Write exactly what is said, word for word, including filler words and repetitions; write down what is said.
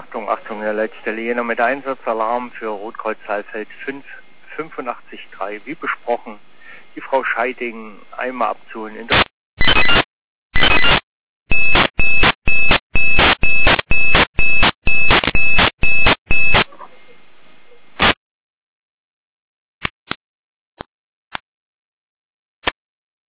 Achtung, Achtung, Herr Leitstelle, Jena mit Einsatzalarm für Rotkreuz Saalfeld fünf fünfundachtzig drei, wie besprochen, die Frau Scheiding einmal abzuholen in der